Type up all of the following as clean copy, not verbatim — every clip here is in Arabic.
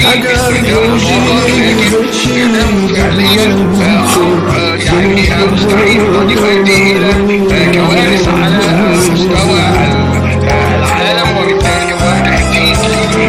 كوارث على مستوى العالم، وبالتالي كمان تحديد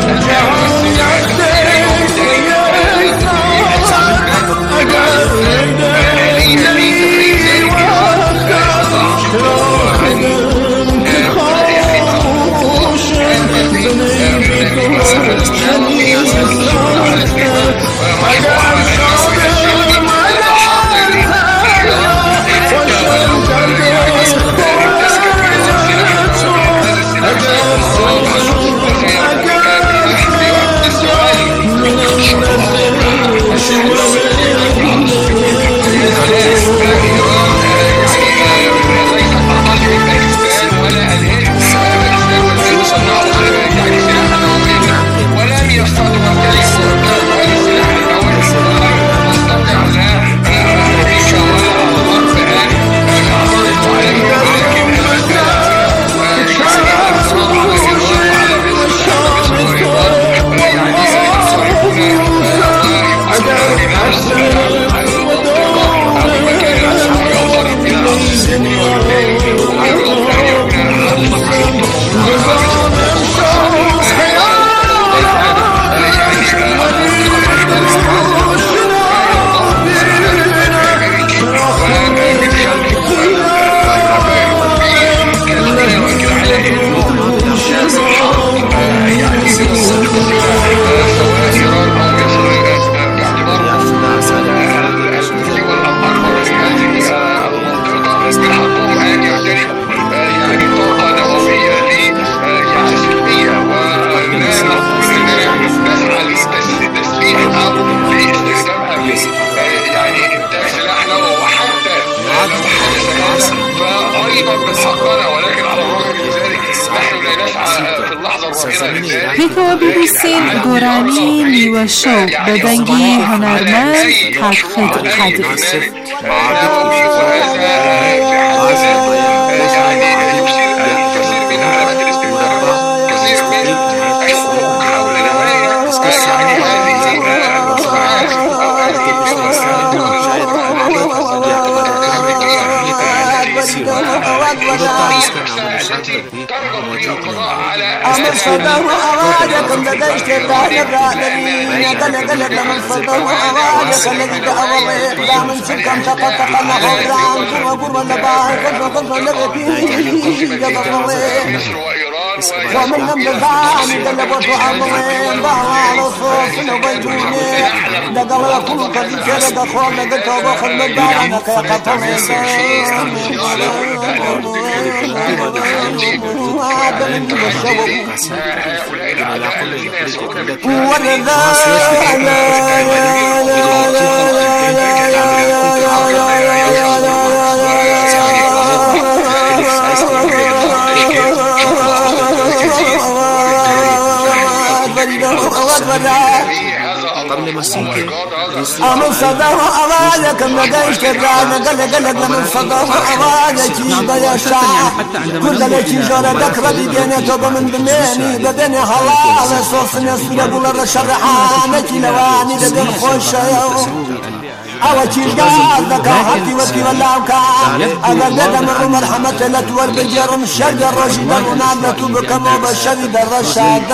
پێکەوە بیبیسین گۆرانی نیوەشەو بە دەنگی هەنارمەند کاکخێت قادری. أمر صدر أرادكم لديك الرادرين قلق لمن صدر أرادك الذي تأوريك لا من سكم تقطق النهر عنكم وقرب لباهك وقرب لبكيه يضروريك ومن لم يزعاني قلبت أمرين ضعال الصوص وبيجوني لقل لكم قديك لك أخوان لك توبخ المدارنك يا قطمين أمن صدر أرادك لديش كرانا قلق لمن صدر أرادك يا شاع كل لك جردك ردي ديني توب من بميني بدني حلال صوص نسل أقول الرشرحانك لواني لدن خوش أوتي قادك حتي وتي ولاوك أنا ندم مرحمة لتور بجرم شد الرشد ونادت بكم وبشد الرشاد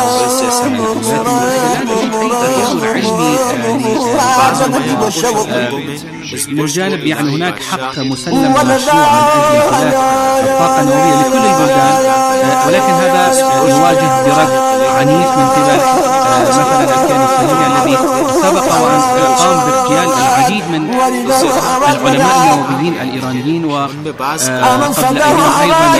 بالجانب يعني هناك حق مسلم ومشروع من أجل الطاقة النووية لكل البلدان، ولكن هذا يواجه برد عنيف من قبل مثلا الكيان الصهيوني الذي سبق وأن قام باغتيال العديد من العلماء الموجودين الإيرانيين، وقبل أيضا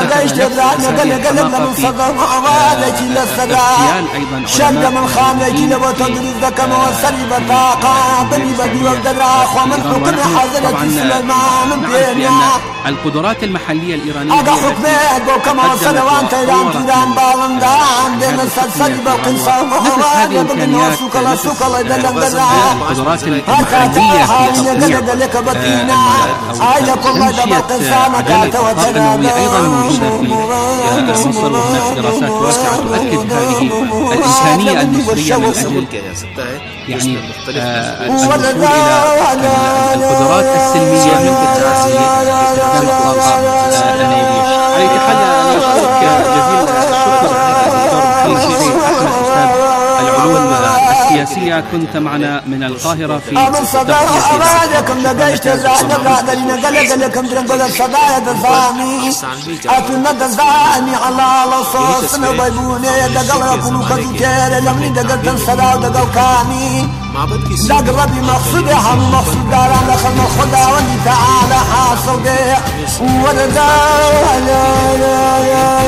شد من خامك وتدرس ذاك موسل بطاقة طيبة وقدرة ومن حكم حضرة سليمان بيننا القدرات المحلية الإيرانية أقا حكمات وكما سنوان تيران بالندان دين السلسل بقنصة مثل هذه الإمكانيات القدرات المحلية في تطبيع تنشئة عدالة الطاقة النووية أيضا موجودة في مصر، وهناك دراسات واسعة تؤكد هذه الإمكانية المصرية من أجل يعني الوصول إلى القدرات السلمية من استخدام الطاقة النووية. على أي حال أنا أشكرك جزيل الشكر دكتور محمد أحمد، أستاذ العلوم السياسية، كنت معنا من القاهرة في ربي مقصودي هم مقصود داران لخل خدا وني تعالى حاصل بيه ولدا لا لا لا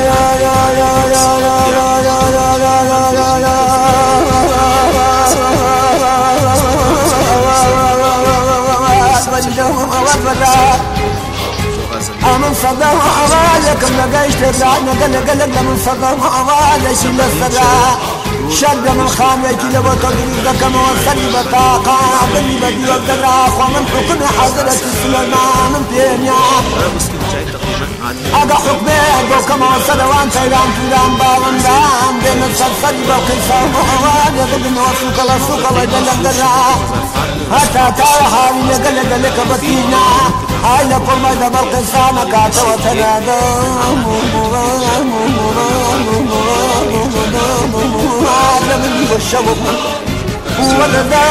من صدى وعوالكم لقيش تبلعنا قلق من صدى وعوالك إلا السراء شد من خامك لبو تقريبك موصلي بطاقة بني بدي والدراخ ومن حكم حضرة السلمان من بينيا أقا حكمي أقو كما وصلوان تيران تيران باغن دام بين السلسل بوكي ساموان يغلن وصوك الله سوك الله يدلق دراخ حتى تاوحاني قلق بطينا هاي لكل ما يدبر قصانك وتنادى من والشوق ولدا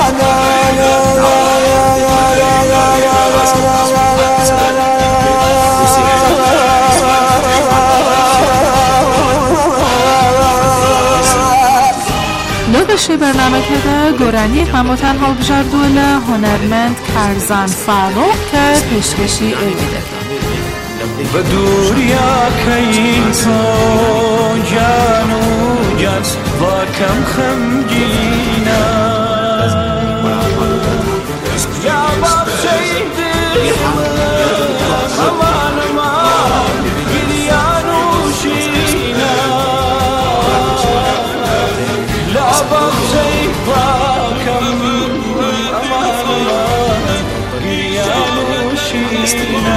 لۆگەشەی بەرنامەکەدا گۆرانی هەمووتان هەڵبژاردووە لە هونەرمەند کارزان فاڕۆق کە پێشکەشی ئێوە دەکات. بە دووریاکەی تۆ جان و جان باکەم خەمگینە یا باخشەی دڵ ئەمانەمان گریان و شینە لا باخشەی باکەم ئەمانەمان گریان و شینە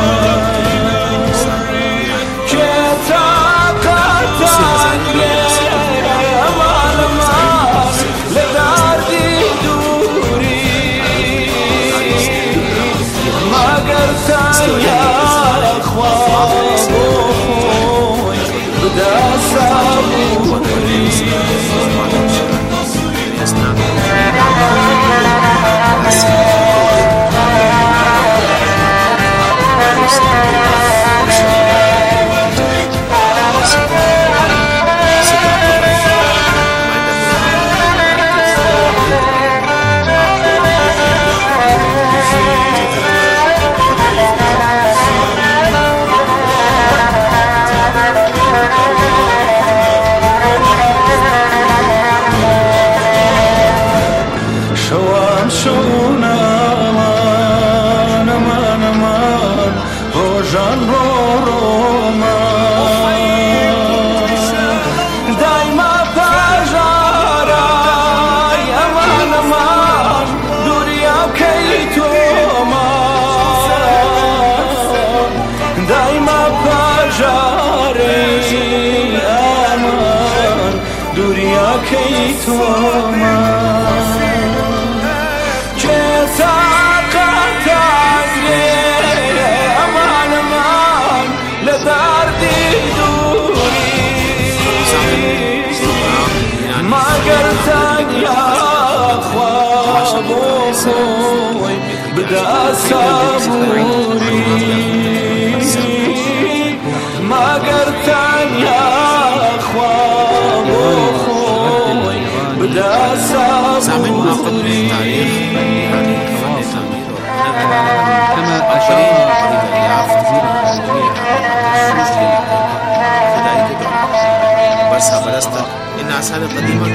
كما أشار إن آثار قديمة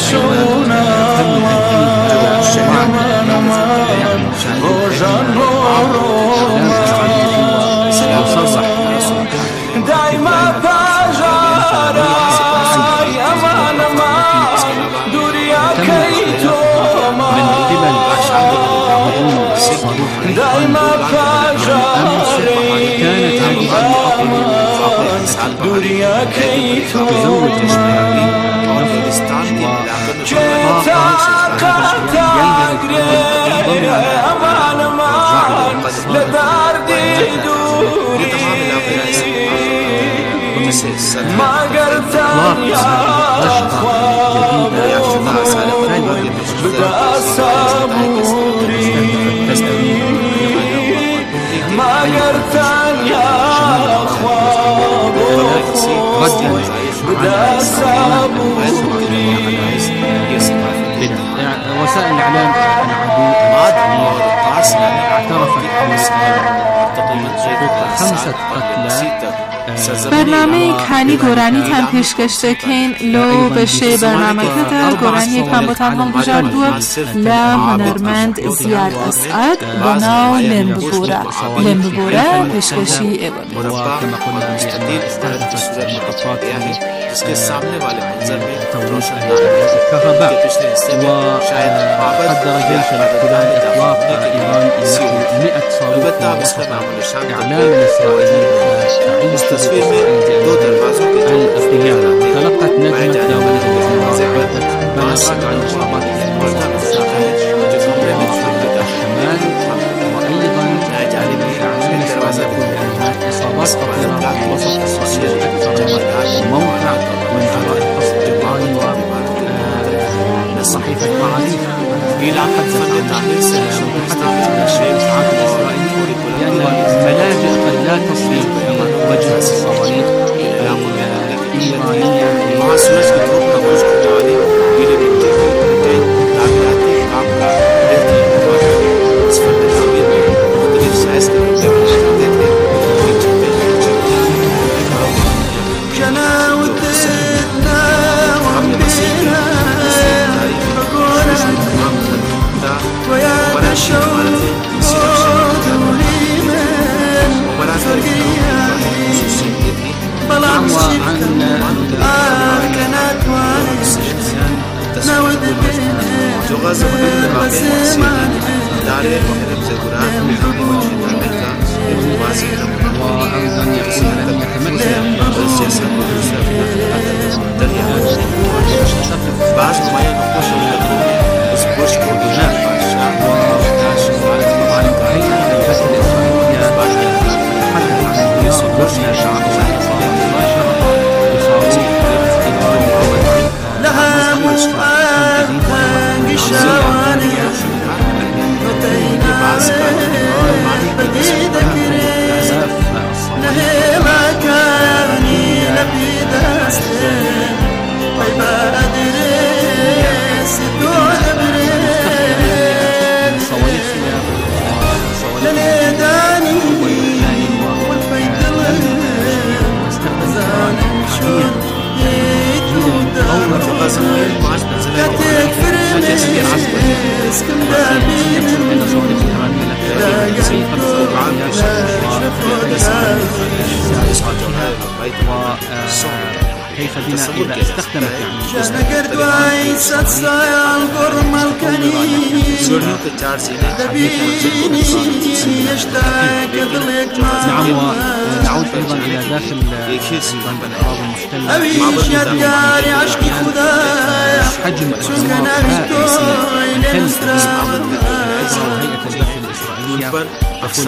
شونا روجان دايما باجارا امان ما دوريا كيتوما دايما باجاري دوريا كيتوما جيتا قطع امان ما لدار دي دوري ما قرتان يا خواب بدا صبوري ما قرتان يا خواب بدا صبوري. وسائل الإعلام اعترفت بخمسة قتلى. برنامه کانی گۆرانی تان پێشکەشتەکەین لۆ بەشەی بەرنامەکەدا گۆرانی یەکان بۆتان هەڵبژاردووە لە هونەرمەند زیاد ئەسعەد بە ناو لێم ببۆرە پێشکەشی ئێوە. इसके सामने वाले मंजर में रोशन الكهرباء وقدر جيش الاحتلال إطلاق إيران نحو 100 صاروخ مخففة. إعلام الإسرائيلي تصوير में दो दरवाजों के الأفغان تلقت نجمة دولة عدة بلاغات عن إصابات الشمال وأيضا إعلام الإسرائيلي إصابات خطيرة في وسط إسرائيل أكثر موقع من جرائم قصف إيراني وصحيفة معاريف إلى حد لأن الملاجئ قد لا تصل وجه الصواريخ الإيرانية مع سورج की धूप का कुछ घटाने गीले मिट्टी के कंटेन ताबीयाती काम का बेहतरीन हुआ है. इस फन ताबीर में मुख्तलिफ साइज के मुद्दे पेश करते थे कि छुपे وغزة وحدة باقي داري وحرم زيقران وحرم وشيطان الموازي وأيضا يقول لن يتمكن السياسة والرسالة في الدنيا بعض نمايا نقوش الحكومة وسبوش كوردونات باشا كيف بنا إذا استخدمت نعم. ونعود أيضا إلى داخل الأراضي المحتلة. حجم هيئة البث الإسرائيلية تقول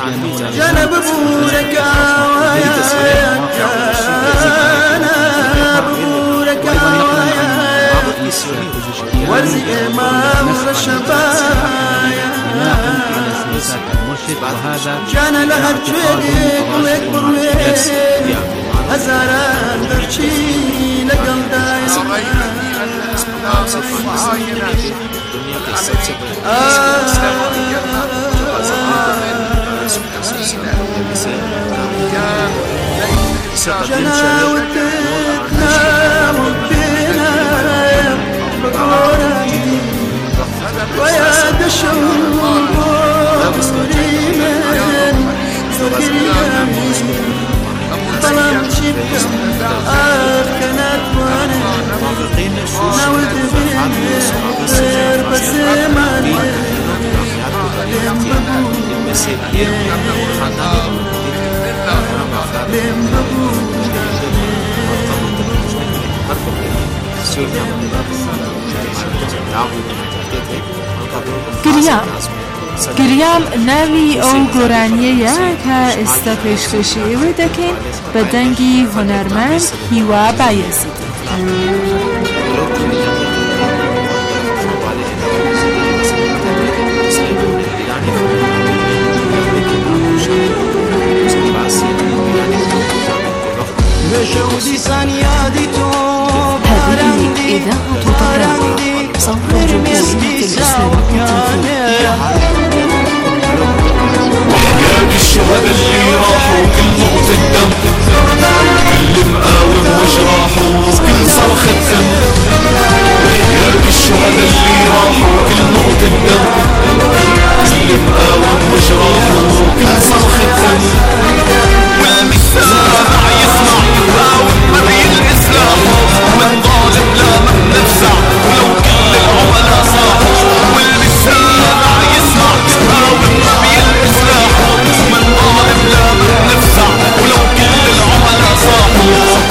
وهذا كان لها الجيل ويكبر هزاران برشي لقل دايم جناوتنا وبينا ويا دشور طلب شبه كانت وانا ناولت غير بس ما گریام ناوی ئەو گۆرانیەیە کە ئێستا پێشکەشی ئێوە دەکەین بە دەنگی هونەرمەند هیوا بایەزید. هذه إذاعة طهران صوت الجمهورية الإسلامية. وحياة الشهداء اللي راحوا كل نقطة دم، كل مقاوم وجراحه كل صرخة دم. وحياة الشهداء اللي راحوا كل نقطة دم، كل مقاوم وجراحه كل صرخة دم. والمسامع يسمع يقاوم مري الإسلام، ومن ظالم لا من نفزع ولو كل العملاء صاحوا. والمسامع يسمع يقاوم مري الإسلام، ومن ظالم لا من نفزع ولو كل العملاء صاحوا.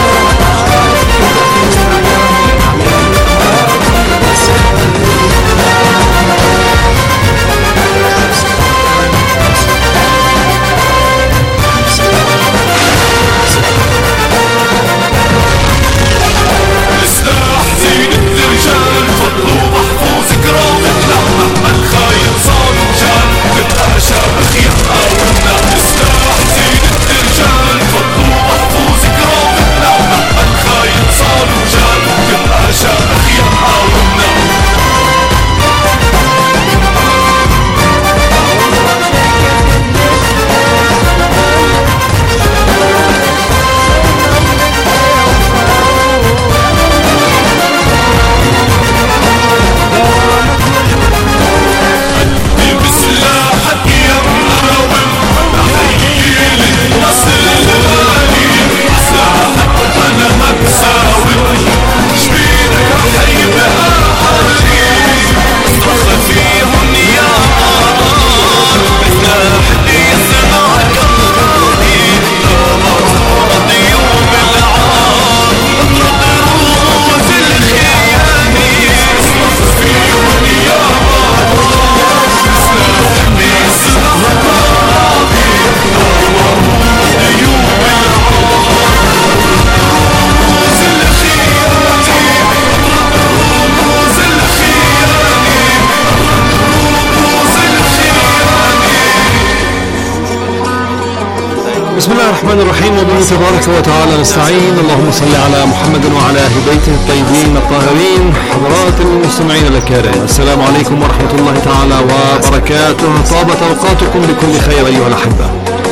بسم الله الرحمن الرحيم، وبه تبارك وتعالى نستعين. اللهم صل على محمد وعلى أهل بيته الطيبين الطاهرين. حضرات المستمعين الكرام، السلام عليكم ورحمة الله تعالى وبركاته. طابت أوقاتكم بكل خير أيها الأحبة.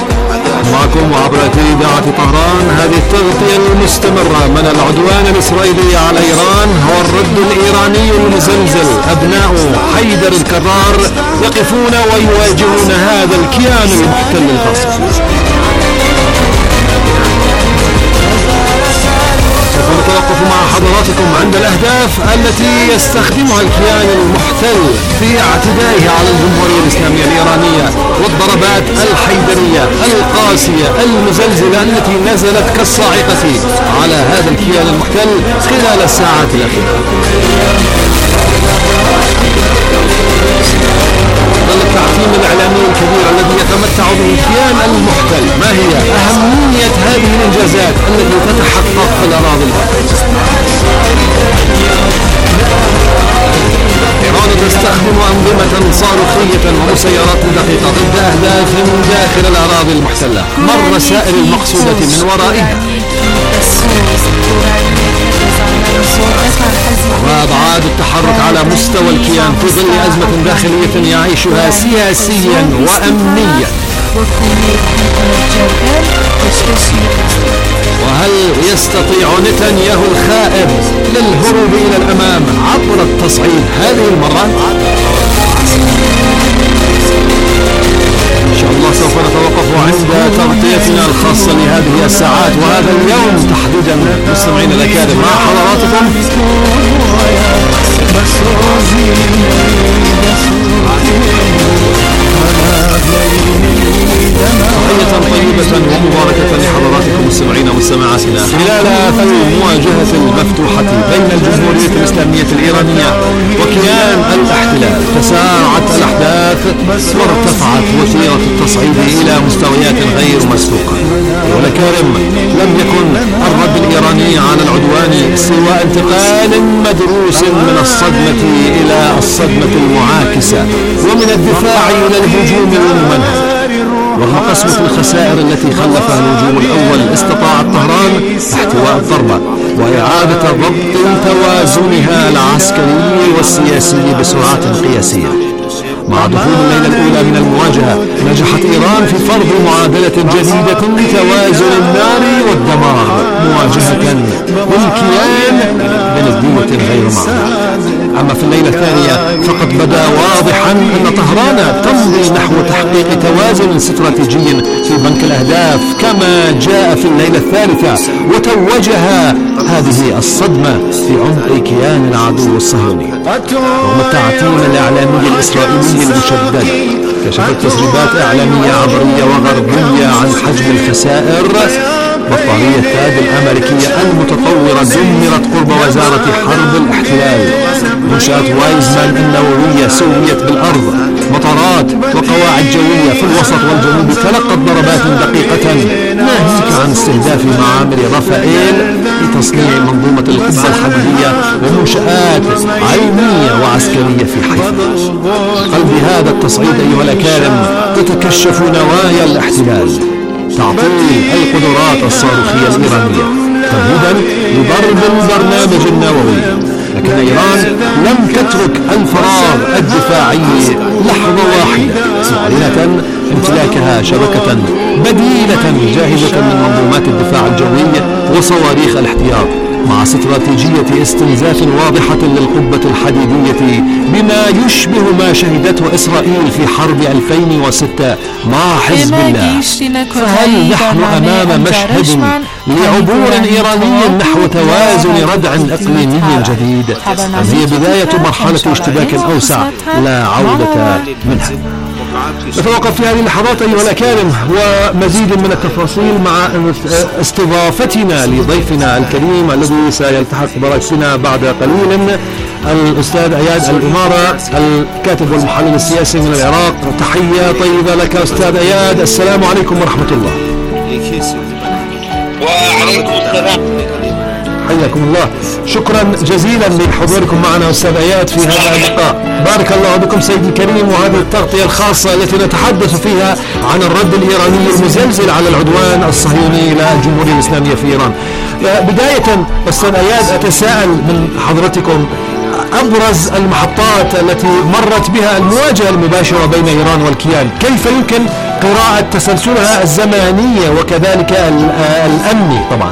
معكم وعبر إذاعة طهران هذه التغطية المستمرة من العدوان الإسرائيلي على إيران والرد الإيراني المزلزل. أبناء حيدر الكرار يقفون ويواجهون هذا الكيان المحتل الغاصب. سوف نتوقف مع حضراتكم عند الأهداف التي يستخدمها الكيان المحتل في اعتدائه على الجمهورية الإسلامية الإيرانية، والضربات الحيدرية القاسية المزلزلة التي نزلت كالصاعقة على هذا الكيان المحتل خلال الساعات الأخيرة. التعتيم الإعلامي الكبير الذي يتمتع به الكيان المحتل. ما هي أهمية هذه الإنجازات التي تتحقق في الأراضي المحتلة؟ إيران تستخدم أنظمة صاروخية ومسيرات دقيقة ضد أهداف داخل الأراضي المحتلة. ما الرسائل المقصودة من ورائها؟ وأبعاد التحرك على مستوى الكيان في ظل أزمة داخلية يعيشها سياسيا وأمنيا، بخوني الجبل وشتشي. وهل يستطيع نتنياهو الخائب للهروب إلى الأمام عبر التصعيد هذه المرة؟ إن شاء الله سوف نتوقف عند تغطيتنا الخاصة لهذه الساعات وهذا اليوم تحديدا. مستمعينا الأكارم مع حضراتكم تحية طيبة ومباركة لحضراتكم مستمعينا ومستمعاتنا خلال المواجهة المفتوحة بين الجمهورية الإسلامية الإيرانية وكيان الاحتلال. تسارعت الأحداث وارتفعت وتيرة التصعيد إلى مستويات غير مسبوقة. والأكارم لم يكن الرد الإيراني على العدوان سوى انتقال مدروس من الصدمة إلى الصدمة المعاكسة ومن الدفاع إلى الهجوم الممنهج. ورغم قسوة الخسائر التي خلفها الهجوم الأول استطاعت طهران احتواء الضربة وإعادة ضبط توازنها العسكري والسياسي بسرعة قياسية. مع دخول الليلة الأولى من المواجهة نجحت إيران في فرض معادلة جديدة لتوازن النار والدمار مواجهة للكيان بندية غير معروفة. أما في الليلة الثانية فقد بدا واضحا أن طهران تمضي نحو تحقيق توازن استراتيجي في بنك الأهداف كما جاء في الليلة الثالثة وتوجها هذه الصدمة في عمق كيان العدو الصهيوني. رغم التعتيم الإعلامي الإسرائيلي المشدد كشفت تسريبات إعلامية عبرية وغربية عن حجم الخسائر. بطارية تاد الأمريكية المتطورة دمرت قرب وزارة حرب الاحتلال. منشأة وايزمان النووية سويت بالأرض. مطارات وقواعد جوية في الوسط والجنوب تلقت ضربات دقيقة ناهيك عن استهداف معامل رافائيل لتصنيع منظومة القبة الحديدية ومنشآت علمية وعسكرية في حيفا. قلب هذا التصعيد أيها الأكارم تتكشف نوايا الاحتلال. تعطيل القدرات الصاروخية الإيرانية تمهيدا لضرب البرنامج النووي. لكن إيران لم تترك الفراغ الدفاعي لحظة واحدة معلنة امتلاكها شبكة بديلة جاهزة من منظومات الدفاع الجوي وصواريخ الاحتياط مع استراتيجية استنزاف واضحة للقبة الحديدية بما يشبه ما شهدته إسرائيل في حرب 2006 مع حزب الله. فهل نحن أمام مشهد لعبور إيراني نحو توازن ردع إقليمي جديد أم هي بداية مرحلة اشتباك أوسع لا عودة منها؟ نتوقف في هذه اللحظات أيها الأكارم ومزيد من التفاصيل مع استضافتنا لضيفنا الكريم الذي سيلتحق برأسنا بعد قليل الأستاذ أياد الإمارة الكاتب والمحلل السياسي من العراق. تحية طيبة لك أستاذ أياد، السلام عليكم ورحمة الله. وعليكم السلام. حياكم الله، شكرا جزيلا لحضوركم معنا أستاذ أياد في هذا اللقاء. بارك الله بكم سيدي الكريم. وهذه التغطية الخاصة التي نتحدث فيها عن الرد الإيراني المزلزل على العدوان الصهيوني للجمهورية الإسلامية في إيران. بداية أستاذ أياد أتساءل من حضرتكم أبرز المحطات التي مرت بها المواجهة المباشرة بين إيران والكيان، كيف يمكن قراءة تسلسلها الزمانية وكذلك الأمني طبعا؟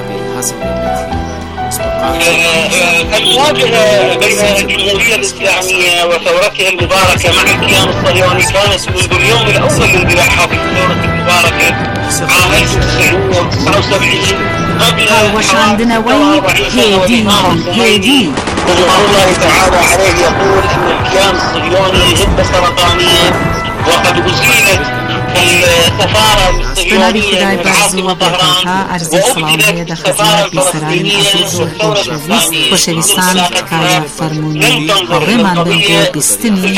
المواجهة بين الجمهورية الإسلامية وثورتها المباركة مع الكيان الصهيوني كانت منذ اليوم الأول لانطلاقها في الثورة المباركة عام 1979 قبل وشاندنا وين هيدي الله تعالى عليه يقول أن الكيان الصهيوني هبة سرطانية وقد أزيلت السفارة الصهيونية من العاصمة طهران وأبدلت السفارة الفلسطينية والثورة الإسلامية وشوستان كارا فرموني ورمان بنتو بستني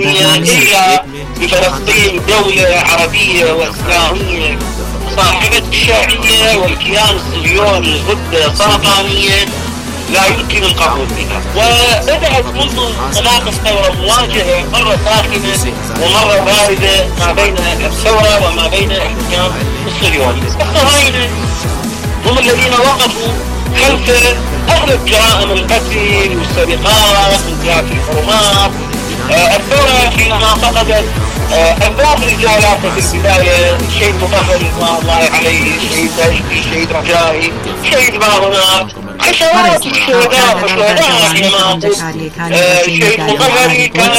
بفلسطين دولة عربية وإسلامية صاحبة الشرعية، والكيان الصهيوني غدة سرطانية لا يمكن القبول بها. وبدأت منذ انطلاق الثورة مواجهة مرة ساخنة ومرة باردة ما بين الثورة وما بين الكيان الصهيوني. الصهاينة هم الذين وقفوا خلف أغلب جرائم القتل والسرقات وانتهاك الحرمات. الثورة حينما فقدت أبواب رجالات في البداية شيء مطهر رضوان الله عليه، شيء دايشي، شيء رجائي، شيء ما هناك، عشرات الشهداء وشهداء حينما شيء مطهر كان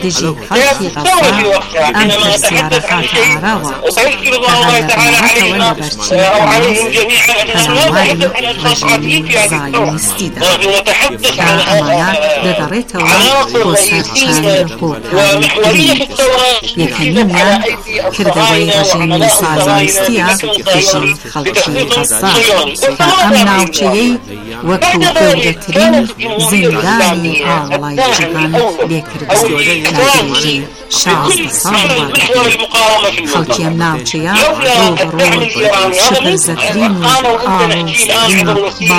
حينما تحدث عن شيء وسيذكر الله تعالى عليهم أو عليهم جميعا أننا لا نتحدث عن أشخاص عاديين في هذه الدولة، نتحدث عن عناصر رئيسية ومحورية الثورة یەکەمیان کردەوەی ڕژێمی سازانستیە دژی خەڵکی غەزا کە ئەم ناوچەیەی وەکو گەورەترین زیندانی ئاوەڵای جیهان لێکردووە لە درێژەی 16 ساڵ خەڵکی ئەم ناوچەیە ڕۆبەڕۆی شپرزەترین و ئاڵۆزترین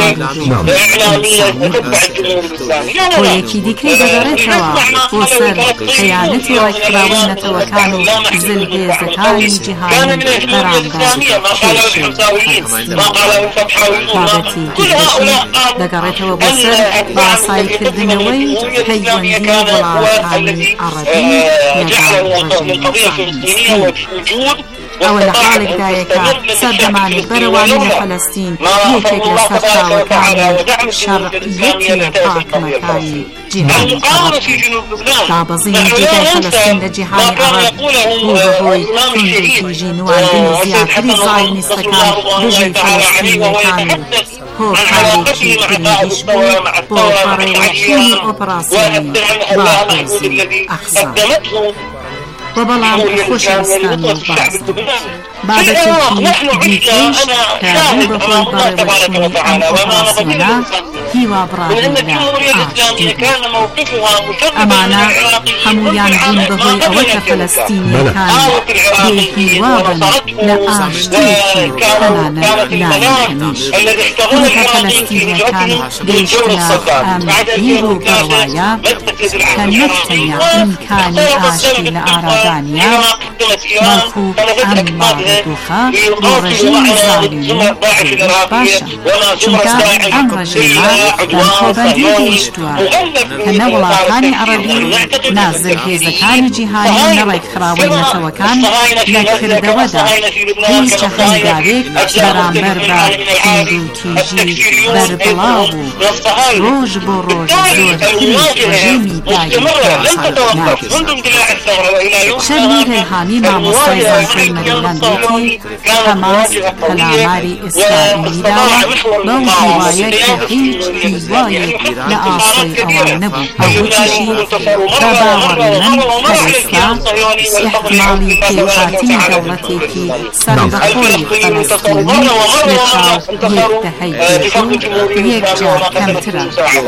باڵغ هۆیەکی دیکەی دەگەڕێتەوە بۆ سەر خەیانەتی ڕێکخراوەی نەتەوەکان و زلهێزەکانی جیهانی بەرامبەر کێشەی فەلەستین بابەتی دیکەشی دەگەڕێتەوە بۆ سەر باسایکردنەوەی پەیوەندی وڵاتانی عەرەبی لەگەڵ ڕژێمی سازانستی ئەوە لە حاڵێکدایە کە سەردەمانی بەرەوانی لە فەلەستین یەکێک لە سەرچاوەکانی شەرعیەتی حاکمەکانی جیهانی عەرەب دابەزینی جێگای فەلەستین لە جیهانی عەرەب بوو بەهۆی توندوتیژی نواندنی زیاتری زایۆنیستەکان دژی فەلەستینیەکان و هۆکارێکی گرنگیش بوو بۆ بەڕێوەچوونی ئۆپەراسیۆنی باهۆزی ئەقسا وبەڵام خۆشەویستان و بابەتێکی دیکەش کە بوو بەهۆی بەڕێوەچوونی ئەم ئۆپەراسیۆنە هیوابڕاهی لە ئاشتی ئەمانە هەموویان بوون بەهۆی ئەوە کە فەلەستینیەکان بێهیوابن لە ئاشتێکی تەنانەت لایەنیش ئەوەکە فەلەستینیەکان گەیشتنە ئەم هیر و بەڕوایە کە نەکتەنیا ئیمکانی ئاشتی لە ئارادانیا بەڵکو ئەم ماڵدۆخە بۆ ڕژیمی زالیمی باشە چونکە ئەم ڕژیمە بەنخۆبەندی گەیشتووە کە نە وڵاتانی عەرەبی نازلهێزەکانی جیهانی نەڕێکخراوەی نەتەوەکان لە کردەوەدا هیچ هەنگاوێک بەرامبەر بە توندوتیژی بەربڵاو و ڕۆژ بۆ ڕۆژ زۆرتری ڕژیمی داگیرکرا ناکرد شەرنی هەلهامی مامۆستای زانکۆی مەریلەندێتی هەماس پەلاماری ئیسرائیلی داوە بەو هیوایە کە هیچ هیوایەک لە ئاسۆی ئەوان نەبوو ئەوتیشی کە باوەڕی من کە ئێستا ئیحتیماڵی پێهاتنی دەوڵەتێکی سەربەخۆی فەلەستینی لەچاو یەک دەهەی پێشوو یەکجار کەمترە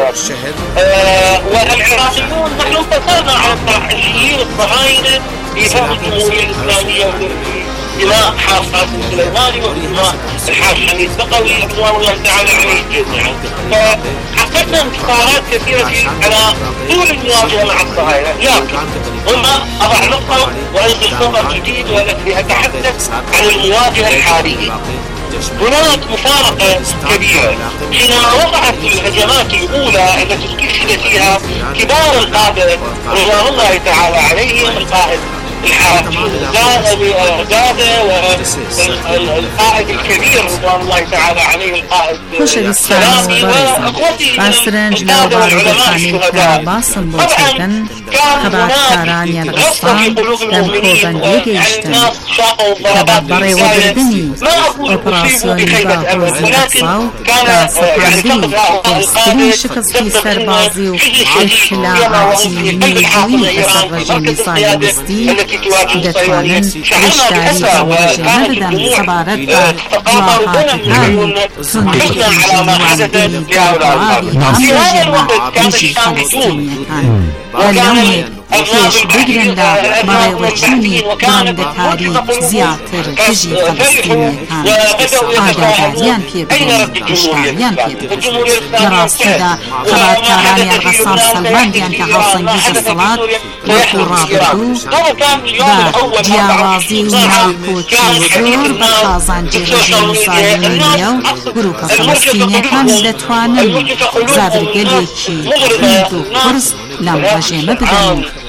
والعراقيون نحن انتصرنا على الصهاينة الصهاينة في فهم الجمهورية الإسلامية بإماء حاج قاسم السليماني وبإماء الحاج حميد بقوي رضوان الله تعالى عليه جميعا. فحققنا انتصارات كثيرة على طول المواجهة مع الصهاينة، لكن هنا أضع نقطة وأنزل خبر جديد والذي أتحدث عن المواجهة الحالية. هناك مفارقة كبيرة حينما وقعت الهجمات الأولى التي استشهد فيها كبار القادة رضوان الله تعالى عليهم، القائد الحركي زادة والقائد الكبير رضوان الله تعالى عليه القائد السلامي وأخوتي من القادة والعلماء باسم بوتيكن خبركارانيان غصان لمخوبندية گەیشتن کە بە بەڕێوەبردننی ئۆپەراسیۆنی باهۆزی ئەقسا و داسەپاندنی پێستترین شکستی سەربازی و ئیطلاعاتی نێژووی لەسەر ڕژێمی سایۆنیستی دەتوانن گەشتاری بەو ڕژێمە بدەن سەبارەت بە دواهاتەکانی توندوتیژی نواندنی داوەڵاوی ئەم ڕژێمە دژی فەلەستینیەکان وەلەوێ پێش بگرن لە بەڕێوەچوونی بڕندەکاری زیاتر دژی فەلەستینیەکان ئاگاداریان پێ بدەن هشداریان پێ بدەن لە ڕاستیدا خەباتکارانیان غەسان سەلماندیان کە هاوسەنگی دەسەڵات وەکو ڕابردوو بە جیاوازی و ناوکۆکی زۆر بە خازانجی ڕژێمی سایۆنیە و گروپە فەلەستینیەکان دەتوانن زابرگەلێکی هند و قورس لەم ڕژێمە بدەن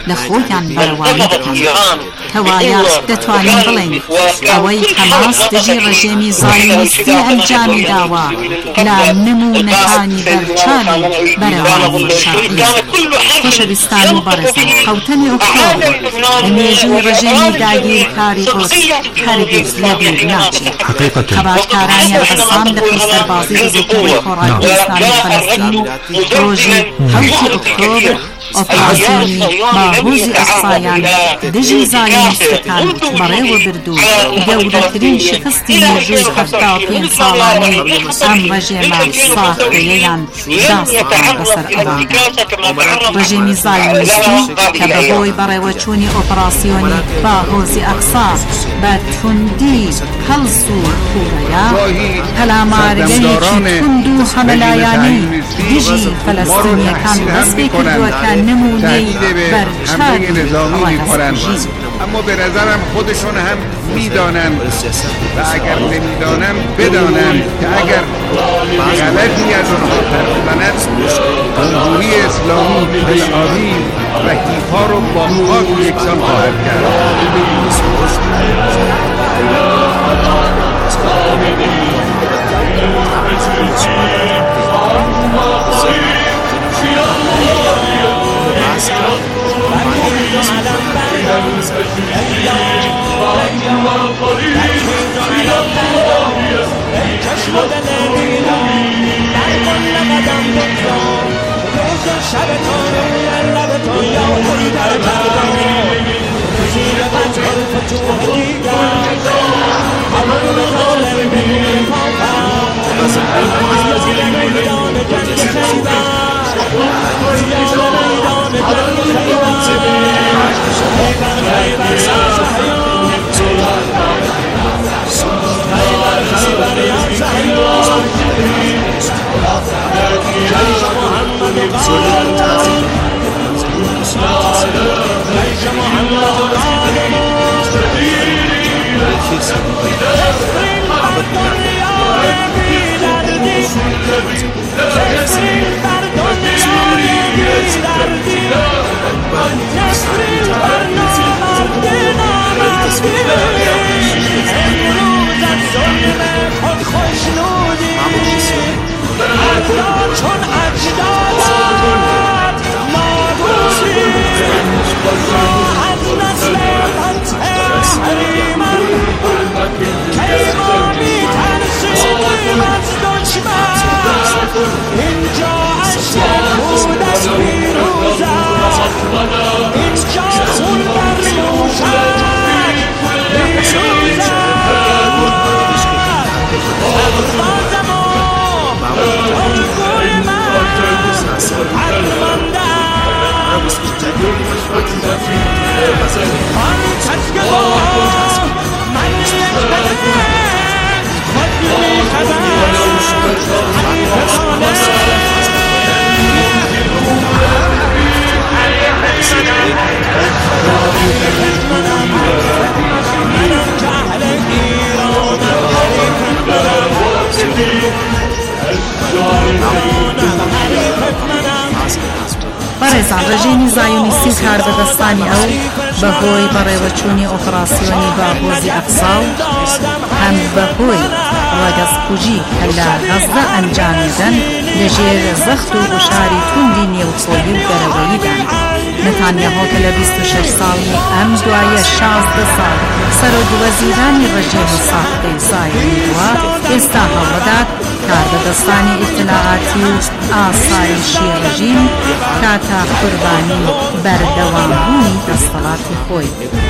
لخۆیان بەرەوایی بکەن کەوایە دەتوانین بڵێن ئەوەی هەماس دژی ڕژێمی زایۆنیستی ئەنجامی داوە لە نمونەکانی بەرچاوی بەرەوانی شەرعی. خۆشەویستان و بەڕێزان، خەوتنی ئۆکتۆبر لە مێژووی ڕژێمی داگیرکاری قودس هەرگیز لەبیر ناچێت. خەباتکارانی ئەلقەسام لە پیسەربازی دزیکردنەوەی خۆڕایی ئیسلامی فەلەستین ڕۆژی 7 ئۆکتۆبر ئۆپراسیۆنی باهۆزی ئەقسایان دژی زایۆنیستەکان بەڕێوە بردو گەورەترین شکستی مێژووی 75 ساڵانەی ئەم ڕژێمە ساختەیەیان داستان بەسەر ئەوان. ڕژێمی زایۆنیستی کە بەهۆی بەڕێوەچوونی ئۆپراسیۆنی باهۆزی ئەقسا بە توندی هەڵس و توورەیە هەلامارگەیەکی تند و هەمەلایانی دژی فەلەستینیەکان دەست پێ کردووە کە نمونەی برچاوی ڕەگەزکوژی. اما به نظرم خودشون هم میدانن و اگر نمیدانن بدانن که اگر غلطی از آنها ترسیدند جمهوری اسلامی تل‌آویو و کیف‌ها رو با خاک یکسان خواهد کرد. بەڕێزان، ڕژێمی زایۆنیستی و کاربەدەستانی ئەو بەهۆی بەڕێوەچوونی ئۆپراسیۆنی باهۆزی ئەقسا و هەم بەهۆی ڕەگەزکوژی کە لە غەزە ئەنجامێدەن لەژێر زەخت و وشاری توندی نێوخۆیی و دەرەوەییدان. نەتانیاهۆ کە لە 26 ساڵی ئەم دوایە 16 ساڵ سەرۆکوەزیرانی ڕژێمی ساختەی زایۆنی بووە، ئێستا هەوڵەدات کاربەدەستانی ئیتلاعاتی و ئاسایشی ڕژیم کاتە قوربانی بەردەوامبوونی دەسەڵاتی خۆی.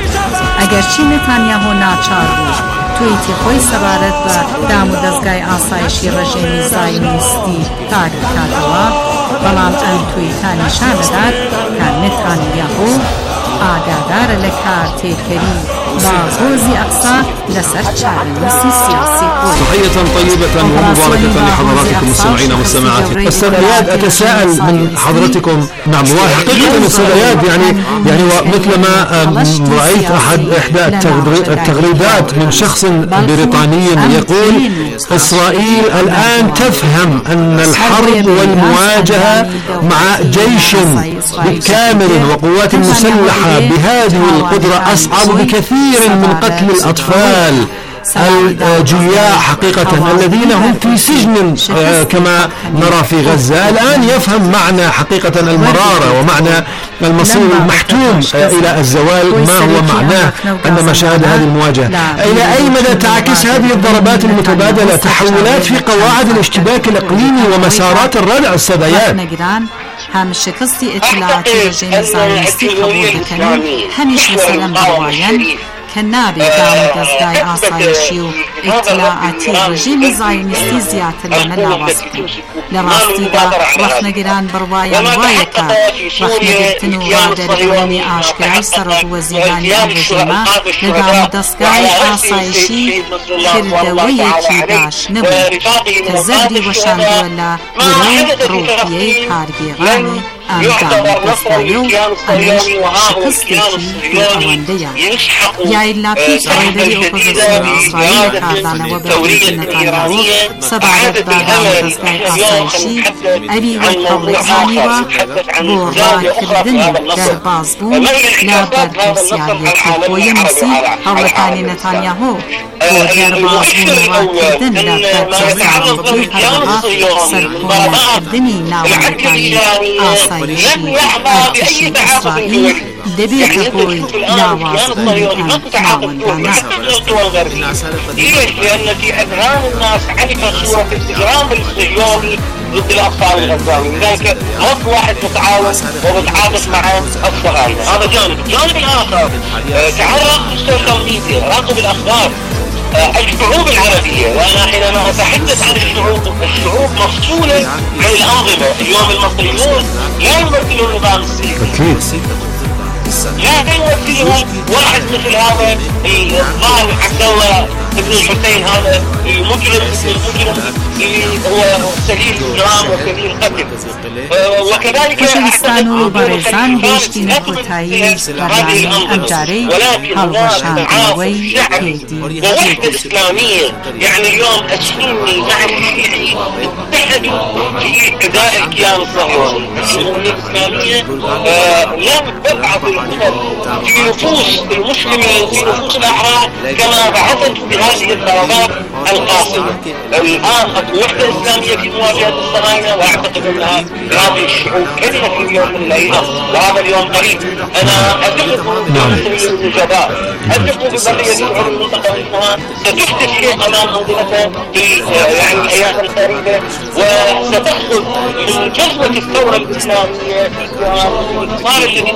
ئەگەرچی نەتانیاهۆ ناچار بوو تویتی خۆی سەبارەت بە دام و دەستگای ئاسایشی ڕژێمی زایۆنیستی تاک بکاتەوە، بەڵام ئەم تویتە نیشان دەدات کە نەتانیاهۆ ئاگادارە لە کارتێکەری باغۆزی ئەقسا لەسەر چارەنووسی سیاسی. تحية طيبة ومباركة لحضراتكم المستمعين والمستمعات. أستاذ إياد، أتساءل من حضرتكم، نعم حقيقة أستاذ إياد، يعني مثلما رأيت إحدى التغريدات من شخص بريطاني يقول إسرائيل الآن تفهم أن الحرب والمواجهة مع جيش بالكامل وقوات مسلحة بهذه القدرة أصعب بكثير من قتل الأطفال الجياع حقيقة الذين هم في سجن كما نرى في غزة. الآن يفهم معنى حقيقة المرارة ومعنى المصير المحتوم إلى الزوال ما هو معناه عندما شاهد هذه المواجهة. إلى أي مدى تعكس هذه الضربات المتبادلة تحولات في قواعد الاشتباك الإقليمي ومسارات الردع السبايات؟ هم شکستی اطلاعاتی رژیم زایستی قبول دەکەن هەمیش لەسەرم بڕواین کە نابێت دامەدەستگای ئاسایشی و ئیطلاعاتی ڕژیمی زایۆنیستی زیاتر لەمە لاواز بکەن. لە ڕاستیدا ڕەخنەگران بڕوایان وایە کە ڕەخنەگرتن و ڕادەرەوەی ئاشکرای سەرۆکوەزیرانی ئەم ڕژیمە لە دامەدەستگای ئاسایشی کردەوەیەکی باش نەبوو کە زەردی وەشاندووە لە گرۆی ڕۆحیەی کارگێڕانی ئەم دامەدەستگایە و ئەمیش شکستێکی ئەوەندەیە. یایر لاپیس ڕێدەری ئۆپۆزیسیۆنی ئیسرائیل کاردانەوە بە بریتن نەتانیاهو سەبارەت بە دامەدەستگای ئاسایشی ئەوی وەک هەڵێزانیوە بۆ ڕاکردنی دەربازبوون لە بەرپرسیاریەتی خۆی نووسی هەوڵەکانی نەتانیاهو بۆ دەربازبوون ڕاکردن لە بەرپرسیاریەتی هەرەها سەرکۆنەکردنی ناوەندەکانی ئاسایشی ئەرتشی ئیسرائیل دەبێتە بۆی لاوازبوونی ئەم ناوەندانە. ليش؟ لأن في أذهان الناس علقت صورة استجرام الصهيوني ضد الأطفال الغزاوي، لذلك رب واحد متعاون ومتعاطف مع الصهاينة. هذا جانب. الجانب الآخر تعرض السوشيال ميديا، راقب الأخبار، الشعوب العربية، وأنا حينما أتحدث عن الشعوب مفصولة عن الأنظمة. اليوم المصريون لا يمثلون النظام السياسي، لا يمثلهم واحد مثل هذا الظاهر عبد الله ابن الحسين، هذا المجرم اللي هو سبيل الإجرام وسبيل القتل. وكذلك خۆشەویستان و بەڕێزان گەیشتین کۆتایی بەرنامەی ئەمجارەی هەڵوەشاندنەوەی پێدی ووحدة إسلامية. يعني اليوم السني مع الشيعي اتحدوا في إداء الكيان الصهيوني. الوحدة الإسلامية لم تبعث الأمم في نفوس المسلمين، في نفوس الأحرار كما بعثت بهذه الضربات القاصمة. الآن الوحدة الإسلامية في مواجهة الصهاينة، وأعتقد أنها هذه الشعوب كلمة في يوم من الأيام، وهذا اليوم قريب. أنا أثق بالمسلمين النجباء، أثق ببقية شعوب المنطقة منها ستحدث شيء أمام أنظمتها في الأيام القريبة، وستخرج من جذوة الثورة الإسلامية والانتصار الذي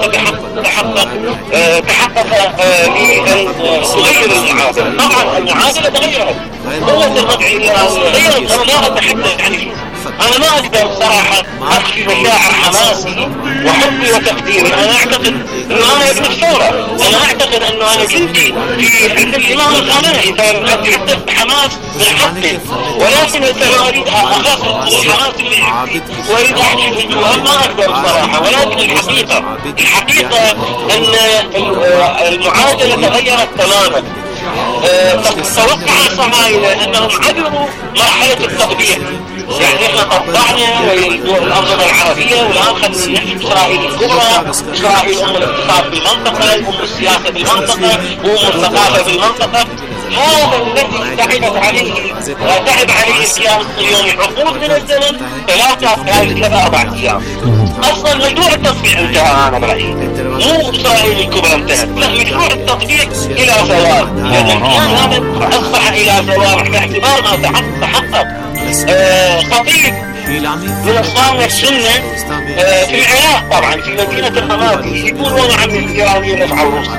تحقق لتغير المعادلة. طبعا المعادلة تغيرت، قوة الردع الإيرانية غيرت. أنا لا أتحدث عن شيء، أنا ما أقدر صراحة أخفي مشاعر حماسي وحبي وتقديري. أنا أعتقد أنه أنا ابن الثورة، أنا أعتقد أنه أنا جندي في عند الإمام الخامنئي، فأتحدث بحماس من حقي، ولكن أريد أخاف الحماس اللي عندي وأريد أحكي بالجواب، ما أقدر صراحة. ولكن الحقيقة أن المعادلة تغيرت تماما. توقع الصهاينة أنهم عبروا مرحلة التطبيع، يعني احنا طبعنا الأنظمة العربية، والآن خلينا نحكي إسرائيل الكبرى، إسرائيل أم الاقتصاد بالمنطقة، أم السياسة بالمنطقة، أم الثقافة بالمنطقة. هذا الذي تعب عليه الكيان الصهيوني عقود من الزمن، 3-4 أيام. أصلا مشروع التطبيع انتهى، أنا برأيي مو إسرائيل الكبرى انتهت، لا، مشروع التطبيع إلى زوال، لأن الكيان هذا أصبح إلى زوال باعتبار ما تحقق. خطيب من الصامة السنة في العراق، طبعا في مدينة الرمادي، يقولون عن الإيرانيين يفعلون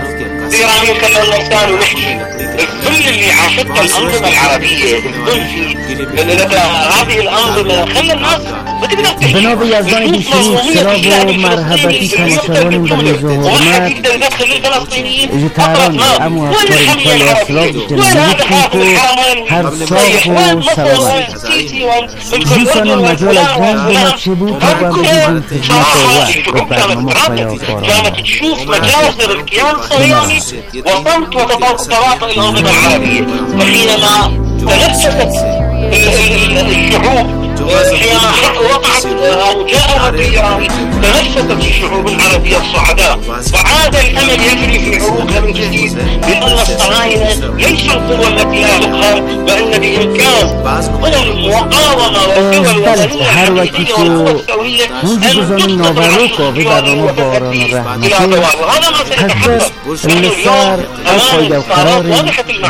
الإيرانيين كانوا نحكي كل اللي عاشتها الأنظمة العربية لدى هذه الأنظمة خلى الناس بنابه یزدان دیشنی سلام و مرحبتی تماشاگان برای ظهورمت جتران اما افکار کل اصلاف جنبیت که هر صاف و سلامت جیسان مجال جنب بمچه بود تا بگیم خدمت و برنامه خیاه كانت تشوف مجازر الكيان الصهيوني وصمت وتواطؤ الأنظمة العربية. وحينما تنفست الشعوب حينما وقعت أو جاء الرد الإيراني تنفست الشعوب العربية الصعداء وعاد الأمل يجري في عروقها من جديد بأن الصهاينة ليس القوة التي لا تقهر وأن بإمكان قوى المقاومة والدول الوطنية والقوى الثورية أن نوبروكو في برنامه باران الرحمة حضر النصار الفايدة وقرار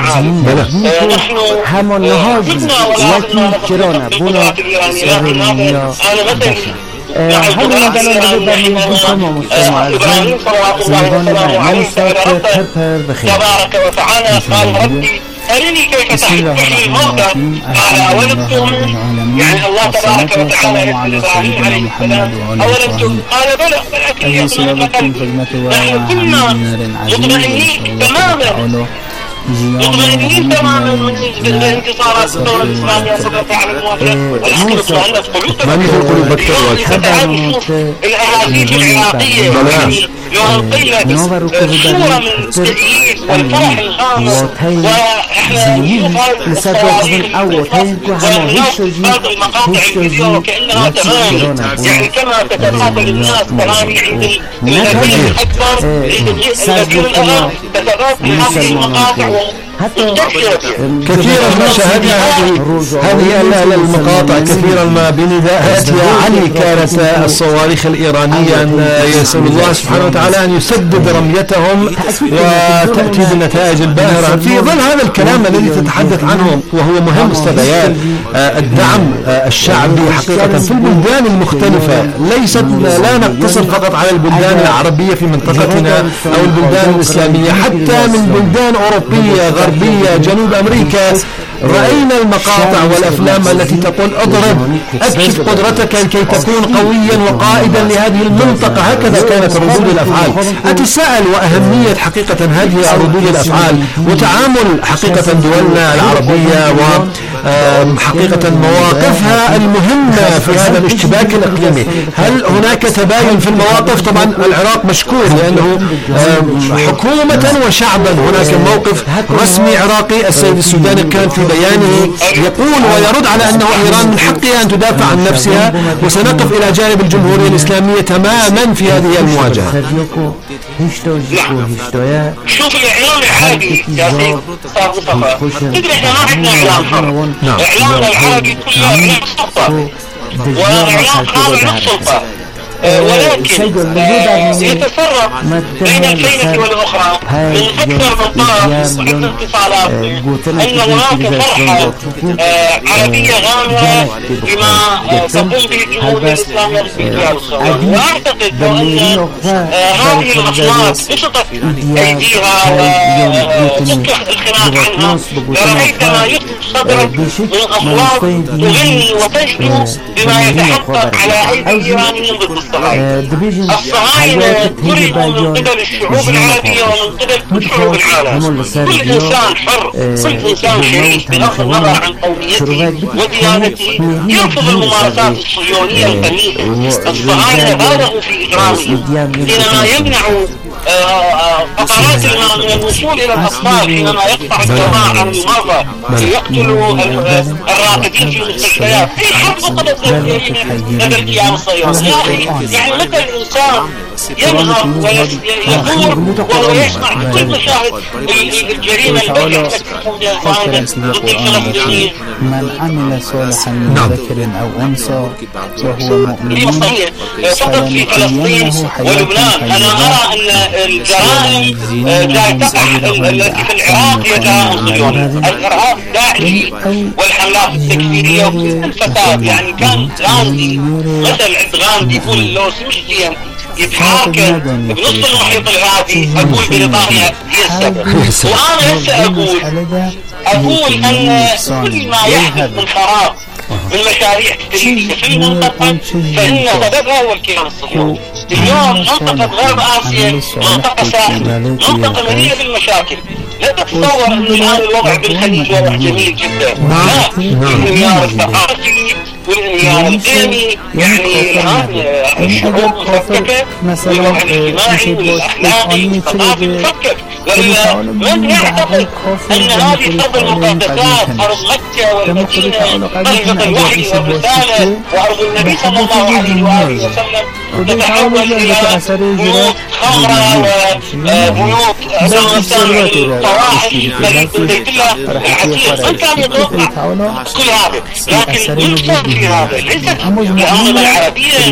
همان نهاجي يكي كرانا بنا سرينيا هل مدلون ببرنامه تمام مستمع الزن زنبان ما نستطيع تربر بخير تبارك وتعالى قال ربي أرني كيف تحيي الموتى قال أولم تؤمن يعني الله تبارك وتعالى يقول إبراهيم عليه السلام أولم تؤمن قال بلى ولكن يؤمن قلبي نحن كنا مطمئنين تماما من انتصارات الدولة الإسلامية صدرت على المواجهة ولكن اطمئنت قلوبنا الأحاديث العراقية يوم قيلت صورة من التأييد والفرح الغامر وإحنا لساتوقف الأول تنكو هما هذا المقاطع الفيديو كأنها تغاني يعني كما تتقابل الناس تغاني عند الذين الأكبر عند الذين الأغار تتغابل هذه المقاطع كثيرا ما شاهدنا هذه المقاطع كثيرا ما بنداءاتها علي كانت الصواريخ الإيرانية أن يسأل الله سبحانه وتعالى أن يسدد رميتهم وتأتي بالنتائج الباهرة في ظل هذا الكلام الذي تتحدث عنه وهو مهم استبيان الدعم الشعبي حقيقة في البلدان المختلفة ليست لا نقتصر فقط على البلدان العربية في منطقتنا أو البلدان الإسلامية حتى من بلدان أوروبية غربية جنوب أمريكا رأينا المقاطع والأفلام التي تقول اضرب أكشف قدرتك كي تكون قويا وقائدا لهذه المنطقة هكذا كانت ردود الأفعال. أتساءل وأهمية حقيقة هذه ردود الأفعال وتعامل حقيقة دولنا العربية وحقيقة مواقفها المهمة في هذا الاشتباك الإقليمي. هل هناك تباين في المواقف؟ طبعا العراق مشكور لأنه حكومة وشعبا هناك موقف رسمي عراقي. السيد السوداني كان في بيانه يقول ويرد على أنه إيران من حقها أن تدافع عن نفسها وسنقف إلى جانب الجمهورية الإسلامية تماما في هذه المواجهة. شوف الإعلام العربي يا سيد تدري احنا ما عندنا إعلام حر. إعلامنا العربي كله إعلام سلطة وإعلام خاضع للسلطة ولكن يتفرق بين الكلمة والأخرى من أكثر من طرف وحتى اتصالات أن هناك فرحة عربية غامرة بما تقوم به الجمهورية الإسلامية وأعتقد أن هذه الأصوات بسطت أيديها وتصلح الخلاف عنها لرأيت ما يخرج صدرك من أصوات تغني وتشدو بما يتحقق على أيدي الإيرانيين ضد الصهاينة كرهوا من قبل الشعوب العربية ومن قبل كل شعوب العالم. كل إنسان حر كل إنسان شريف بغض النظر عن قوميته وديانته يرفض الممارسات الصهيونية الخبيثة. الصهاينة بالغوا في إجرامهم حينما يمنعوا قطرات الماء من الوصول إلى الأطفال حينما يقطع الدماء عن المرضى يقتلوا الراقدين في المستشفيات. في حرب قضت لدى الكيان الصهيوني يعني متى الإنسان ينهر ويدور وهو يسمع كل مشاهد الجريمة البشعة التي تقوم بها الصهاينة ضد الفلسطينيين. من عمل صالحا من ذكر أو أنثى وهو مؤمن فقط في فلسطين ولبنان أنا أرى أن الجرائم لا تقع التي في العراق هي جرائم صهيونية. الإرهاب داعشي والحملات التكفيرية والفساد يعني كان غاندي مثل عند غاندي يقول لو سمحت يتحاكم بنص المحيط الهادي، اقول بريطانيا هي السبب. وانا هسه اقول ان كل ما يحدث من خراب من مشاريع تدريبية في المنطقة فإن سببها هو الكيان الصهيوني. اليوم منطقة غرب آسيا منطقة ساحلة، منطقة مليئة بالمشاكل. لا تتصور أن الآن الوضع بالخليج وضع جميل جدا، لا، الانهيار الثقافي والانهيار القيمي، يعني الآن الشعوب مفككة والوضع الاجتماعي والأخلاقي والثقافي مفكك. من يعتقد أن هذه أرض المقدسات، أرض مكة والمدينة، طريقة الوحي والرسالة وأرض النبي صلى الله عليه وآله وسلم، تتحول إلى بيوت خمرة وبيوت طواحن بيت الله العتيق؟ من كان يتوقع كل هذا؟ لكن يقصد في هذا ليست الأنظمة العربية.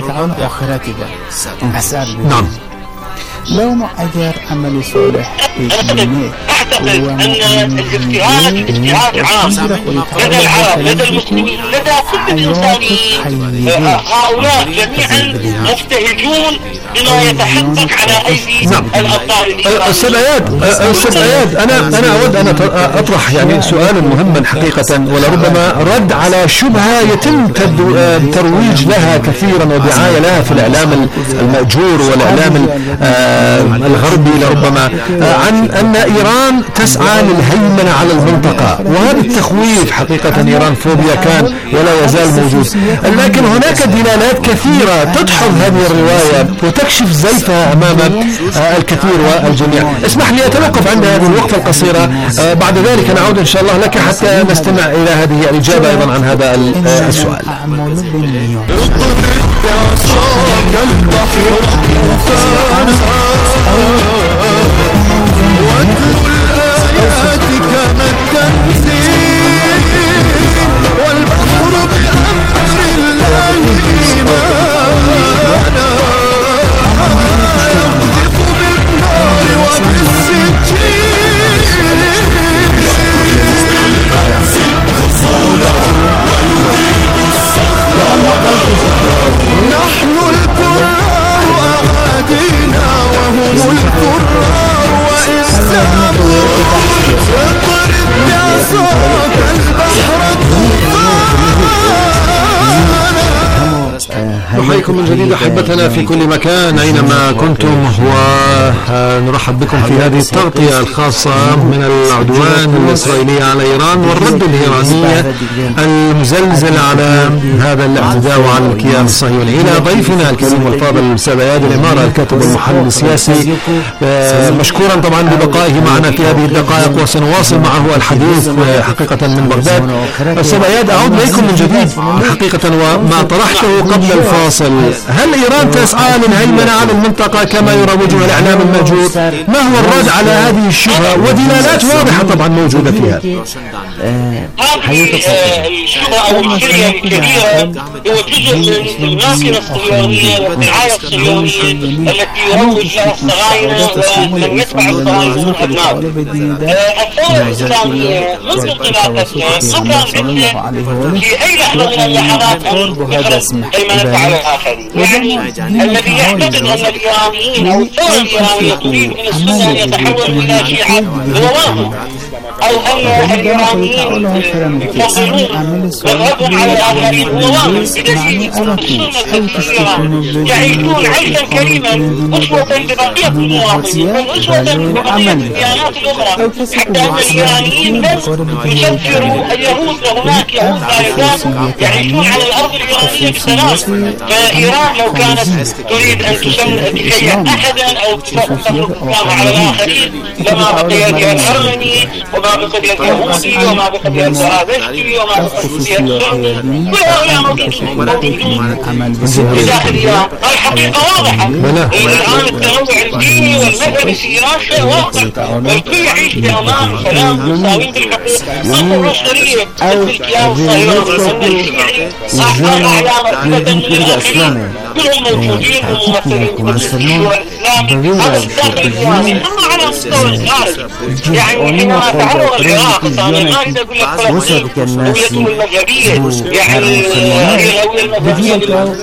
نعم. لو ما أجر عمل صالح أعتقد أن الاجتهاد عام لدى العرب، لدى المسلمين، لدى كل الإنسانيين. هؤلاء جميعا مبتهجون بما يتحقق على أيدي الأبطال. أستاذ عياد، أنا أود أن أطرح يعني سؤالا مهما حقيقة، ولربما رد على شبهة يتم ترويج لها كثيرا ودعاية لها في الإعلام المأجور والإعلام الغربي لربما، عن أن إيران تسعى للهيمنة على المنطقة، وهذا التخويف حقيقة إيران فوبيا كان ولا يزال موجود. لكن هناك دلالات كثيرة تدحض هذه الرواية وتكشف زيفها أمام الكثير والجميع. اسمح لي أتوقف عند هذه الوقفة القصيرة، بعد ذلك نعود إن شاء الله لك حتى نستمع إلى هذه الإجابة أيضا عن هذا السؤال. واتلو الآيات كما التنزيل والبحر بأمر الله إيمانا يقذف بالنار وبالسجين نحن الكرار أعادينا وهم الكرار وإن سابوا اضرب بعصاك البحر نحييكم من جديد أحبتنا في كل مكان أينما كنتم، ونرحب بكم في هذه التغطية الخاصة من العدوان الإسرائيلي على إيران والرد الإيراني المزلزل على هذا الاعتداء وعلى الكيان الصهيوني. إلى ضيفنا الكريم والفاضل الأستاذ عياد الإمارة، الكاتب والمحلل السياسي، مشكورا طبعا ببقائه معنا في هذه الدقائق، وسنواصل معه الحديث حقيقة من بغداد. أستاذ عياد، أعود إليكم من جديد حقيقة، وما طرحته قبل الفاصل، هل إيران تسعى للهيمنة على المنطقة كما يروجها الإعلام المأجور؟ ما هو الرد على هذه الشبهة؟ ودلالات واضحة طبعا موجودة فيها. هذه الشبهة أو الشرية الكبيرة هو جزء من الماكنة الصهيونية والدعاية الصهيونية التي يروج لها الصهاينة ومن يتبع الصهاينة أبناء. الثورة الإسلامية منذ انطلاقتها ما كان في أي لحظة من اللحظات هيمنة على الآخرين. يعني الذي يعتقد أن الإيرانيين أو الثورة الإيرانية تريد من السنة أن يتحول إلى شيعة هو واضح، أو أن الإيرانيين يفضلون مذهبهم على الآخرين هو واضح. يعيشون عيشا كريما أسوة ببقية المواطنين وأسوة ببقية الديانات الأخرى، حتى أن الإيرانيين لم يسفروا اليهود، وهناك يهود لا يزالوا يعيشون على الأرض الإيرانية بسلام. فإيران لو كانت تريد أن تشيع أحدا أو تفرض على الآخرين لما بقي الأرمني وما بقي اليهودي وما بقي الزرادشتي وما بقي السني، كل هؤلاء موجودون بداخل إيران. الحقيقة واضحة، الآن التنوع الديني والمذهبي في إيران شيء واقع، والكل يعيش بأمان وسلام ومساوين بالحقوق. الثورة الشرعية مثل الكيان الصهيوني الشيعي أحد أعلام الإسلام كلهم موجودين وممثلين والإسلام هذا الداخل الإيراني. أما على مستوى الخارج، يعني حينما تعرض العراق أنا ما أريد أقول لك هويتهم المذهبية يعني الهوية المذهبية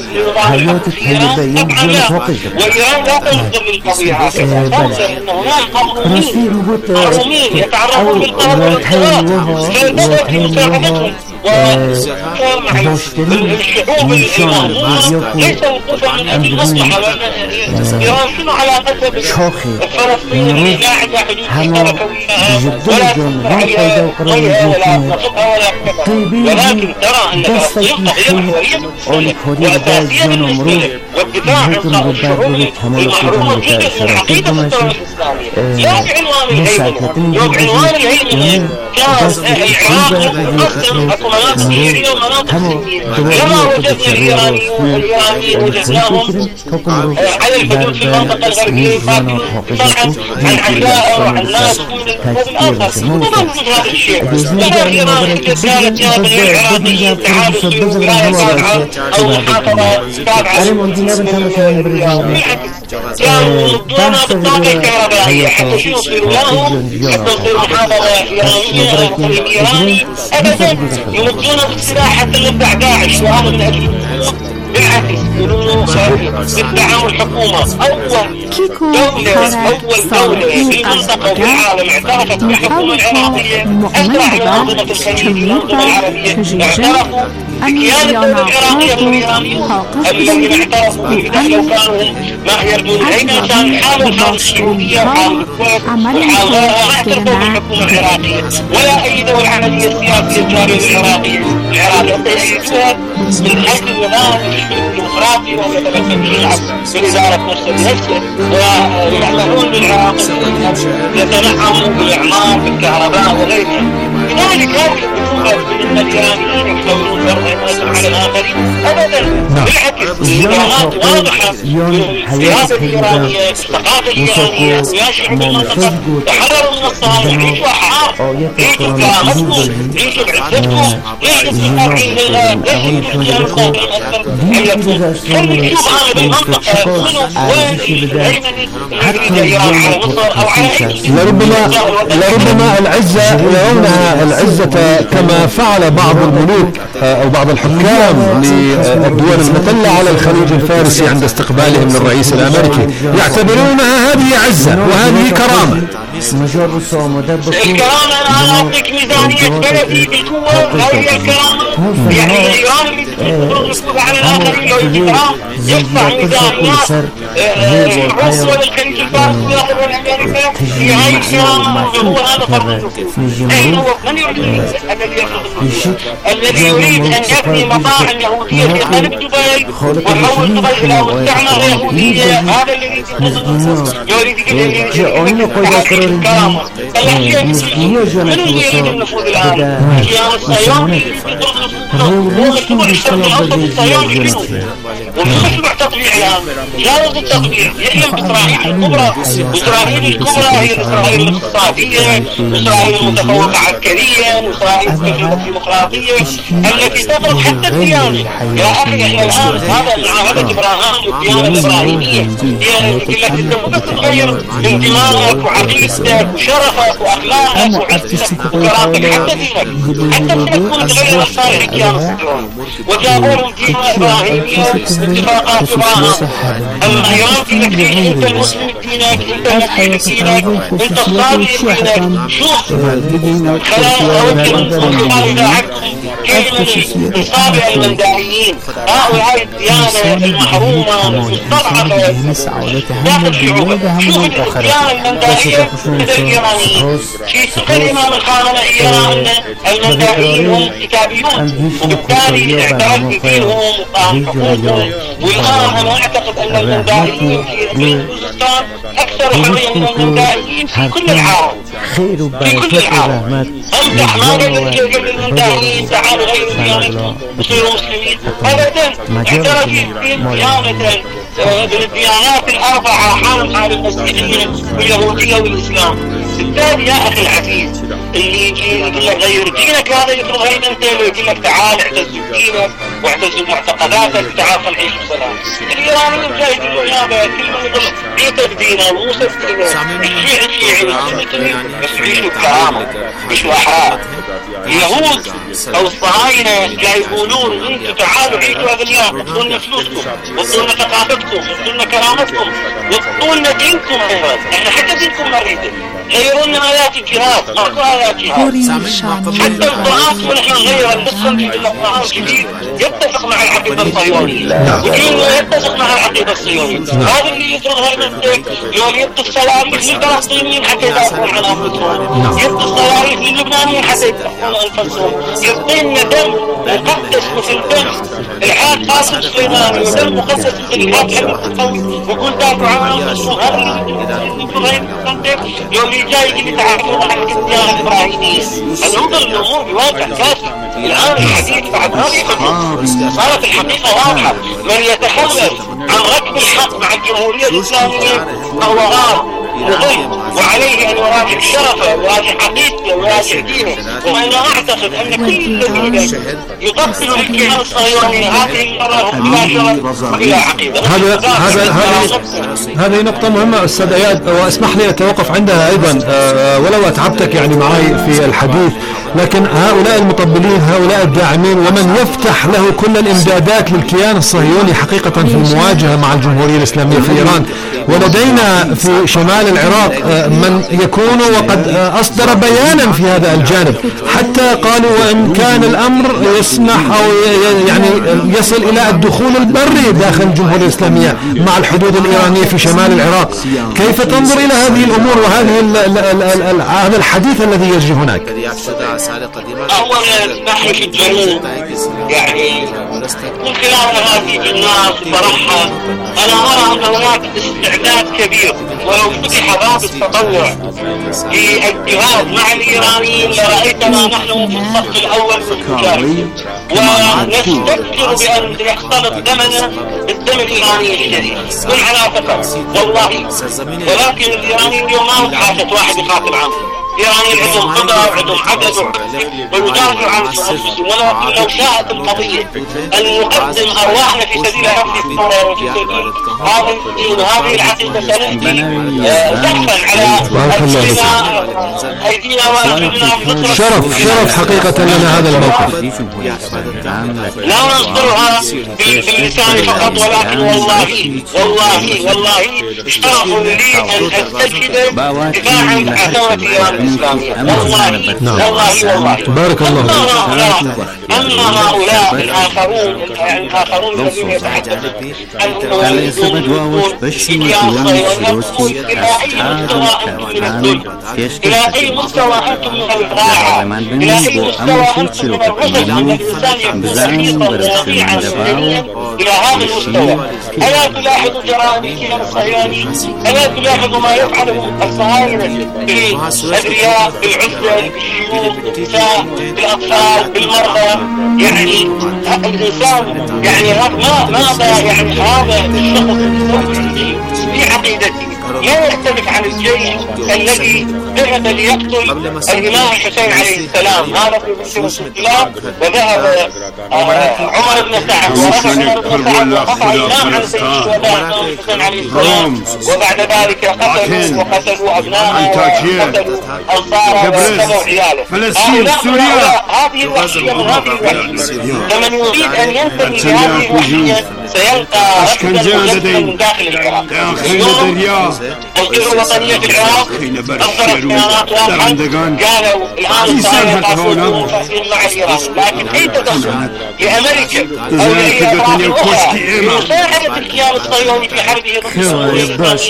طبعا لا وإيران لا تنظر للقضية هكذا خاصة أن هناك قومين يتعرضون بالقهر والاضطراب فالبدأ في مساعدتهم والشعوب المهمة ليس وقوفا من أجل المصلحة إيران شنو علاقتها بالفلسطينيين لا عندها حدود مشتركة ولا ولا نصبها ولا ولكن ترى أن فلسطين قضية محورية وأساسية للمسلمين والدفاع عن الشعوب المحرومة جزء من عقيدة الدولة الإسلامية لا بعنوان الهيمنة لو بعنوان الهيمنة كان العراق يقسم مناطق سورية ومناطق سورية لما وجدنا الإيرانيين وجدناهم على الحدود في المنطقة الغربية يقاتلون طبعا عن عشاء وعن ناس من الآخر وما نوجد هذا الشيء لما الإيران كانت يا بني العراقيين تعالوا سوريا ولاية تابعة أو محافظة تابعة كانوا يمدون بالطاقة الكهربائية حتى شو يصيروا لهم حتى يصيروا محافظة إيرانية أو مقيم إيراني أبدا يمدون بالسلاح حتى يبدع داعش وهذا من أجل بالعكس يقولون بالدعم الحكومة أول دولة في المنطقة وفي العالم اعترفت بالحكومة العراقية أسرع من أنظمة الخليج في الأنظمة العربية اعترفوا بقيادة الدولة العراقية والإيرانية الذين اعترفوا بالفتح لو كانوا ما يردون الهيمنة كان حالوا حال السعودية وحال الكويت وحال غيرها ما اعترفوا بالحكومة العراقية ولا أيدوا العملية السياسية الجارية العراقية يأيدوها من حيث النظام الديمقراطي وهو يتمثل الشعب بإدارة نفسه بنفسه ويعملون بالعراق يتنعموا بالإعمار بالكهرباء وغيرها لذلك هذه الدخول بالنسبة للإيرانيين يحتولون فرض على الآخرين أبدا بالعكس الإيرانات واضحة السياسة الإيرانية الثقافة الإيرانية ويا شعوب المنطقة تحرروا من الصراع عيشوا أحرار عيشوا كرامتكم عيشوا بعزتكم عيشوا بمستقبل ليش الإخوان القومي أكثر حياتهم خلوا نشوف هذا بالمنطقة وين حتى إيران على مصر أو على لربما العزة يرونها العزة كما فعل بعض الملوك أو بعض الحكام للدول المحتلة على الخليج الفارسي عند استقبالهم للرئيس الأمريكي يعتبرونها هذه عزة وهذه كرامة. الكرامة أنا أعطيك ميزانية بلدي بالقوة هذه الكرامة يعني إيران اللي تفرض على الآخرين لو الكرام يدفع ميزانيات العصوة للخليج الفارسي ويأخذ الأمريكا في هاي الكرامة وهو هذا فرض أي هو من يريد الذي يريد أن يبني مطاعم يهودية في قلب دبي ويحول دبي إلى مستعمرة يهودية هذا الذي يريد الكرامة الأشياء من يريد النفوذ الآن الكيان الصهيوني ومشروع تطبيع الآن جاوز التطبيع يعلم إسرائيل الكبرى إسرائيل الكبرى هي إسرائيل الاقتصادية إسرائيل المتفوقة عسكريا إسرائيل الديمقراطية التي تفرض حتى الديانة يا أخي احنا الآن هذا معاهدة إبراهام والديانة الإبراهيمية هي التي بس تغير انتمائك وعقيدتك وشرفك وأخلاقك وعزتك وكرامتك حتى دينك حتى تكون تغير الصالح الكيان الصهيوني وجابوا لهم ديانة إبراهيمية اتفاقات إبراهام أما إيران فيك أنت المسلم دينك أنت المسيحي دينك أنت الصابي دينك شوف خلال أودهم كلمة الصابع المندائيين هؤلاء الديانة المحرومة المستضعفة داخل شعوبها شوف الديانة المندائية مثل الإيرانيين في كلمة من خامنة إيران المندائيين هم كتابيون وبالتالي اعترف بدينهم وقام حقوقهم والآن أنا أعتقد أن المندائيين في كردستان أكثر حرية من المندائيين في كل العالم في كل العالم أمدح ما قبل المندائيين تعالوا غير ديانتهم وصيروا مسلمين أبدا اعترف ديانة بالديانات الأربعة حال المسيحية واليهودية والإسلام بالتالي يا أخي العزيز اللي يجي يقول لك غير دينك هذا يفرض هيمنته ويقول لك تعال اعتز بدينك واعتزل معتقداتك تعال نعيش بسلام. الإيرانيين جاي يقولون يا كل ما يقول عيسى بدينا وموسى بدينا الشيعي بس يعيشوا بكرامة يعيشوا أحرار. اليهود أو الصهاينة جاي يقولون انتم تعالوا عيشوا أغنياء وطولنا فلوسكم وطولنا ثقافتكم وطولنا كرامتكم وطولنا دينكم أيضا. احنا حتى دينكم مريضة غيروا لنا آيات الجهاد ماكو آيات جهاد حتى القرآن ونحن نغير النسخة في القرآن الجديد يتفق مع العقيدة الصهيونية وديننا يتفق مع العقيدة الصهيونية. هذا اللي يفرضها المسلك يوم يبقى الصواريخ للفلسطينيين حتى يدافعون عن أنفسهم يبقى الصواريخ للبنانيين حتى يدافعون عن أنفسهم يعطينا دم مقدس مثل دم العاد قاسم سليماني ودم مقدس مثل العاد حمد القوي ويقول دافعوا عن أنفسهم. هذا اللي يوم جاي يتعاملون مع الديانة الإبراهيمية. ننظر الأمور بواقع كافي. الآن الحديث بعد هذه صارت الحقيقة واضحة. من يتخلف عن ركب الحق مع الجمهورية الإسلامية فهو غار مظلم وعليه أن يراجع شرفه ويراجع حقيقته ويراجع دينه. وأنا أعتقد أن كل الذين يبطلوا الكيان الصهيوني هذه المرة هم بلا شرف وبلا عقيدة. هذه نقطة مهمة أستاذ إياد واسمح لي أتوقف عندها أيضا ولو أتعبتك يعني معي في الحديث. لكن هؤلاء المطبلين هؤلاء الداعمين ومن يفتح له كل الإمدادات للكيان الصهيوني حقيقة في المواجهة مع الجمهورية الإسلامية في إيران. ولدينا في شمال العراق من يكون وقد أصدر بيانا في هذا الجانب حتى قالوا وإن كان الأمر يسمح أو يعني يصل إلى الدخول البري داخل الجمهورية الإسلامية مع الحدود الإيرانية في شمال العراق. كيف تنظر إلى هذه الأمور وهذه هذا الحديث الذي يجري هناك؟ أولا ناحية الجنوب يعني من خلال هذه الناس صراحة أنا أرى أن هناك استعداد كبير ولو فتح باب التطوع للجهاد مع الإيرانيين لرأيتنا نحن في الصف الأول في المجاهدين ونستذكر بأن يختلط دمنا بالدم الإيراني الشديد من علاقة والله. ولكن الإيرانيين اليوم ما بحاجة واحد يقاتل عنهم. يعني عندهم قدرة وعندهم عدد ويدافعوا عن أنفسهم. ولكن لو شاءت القضية أن نقدم أرواحنا في سبيل هذه الثورة وفي سبيل هذا الدين وهذه العقيدة سنأتي زحفا على أيدينا وأرجلنا. شرف حقيقة لنا هذا الموقف. لا ننصرها باللسان فقط ولكن والله اشترفوا لي أن أستجد دفاعا عن ثورة إيران الإسلامية. والله بارك الله أما هؤلاء الآخرون الذين يتحدثون أنهم يريدون إلى أي مستوى أنتم من الإبداع إلى أي مستوى أنتم من الرشد عند الإنسان يكون حقيقا وواقعا سلميا إلى هذا المستوى. ألا تلاحظوا جرائم الكيان الصهيوني؟ ألا تلاحظوا ما يفعله الصهاينة بالأبرياء بالعزة بالشيوخ بالنساء بالأطفال بالمرضى؟ يعني الإنسان يعني ماذا يعني هذا الشخص في عقيدته لا يختلف عن الجيش الذي ذهب ليقتل الإمام الحسين عليه السلام. هذا في مسيرة الخلاف وذهب عمر بن سعد ورفع عمر بن سعد وقطع الإمام عن سيد الشهداء الحسين عليه السلام. وبعد ذلك وقتلوا أبناءه وقتلوا أنصاره وقتلوا عياله. هذه الوحشية من هذه الوحشية. فمن يريد أن ينتمي لهذه الوحشية سيلقى رفضا من داخل العراق. القوى الوطنية في العراق أصدرت بيانات واضحة قالوا الآن الصهاينة قاصدون مع الإيران. لكن أي تدخل لأمريكا أو لأي أطراف أخرى لمساعدة الكيان الصهيوني في حربه ضد الصهيونية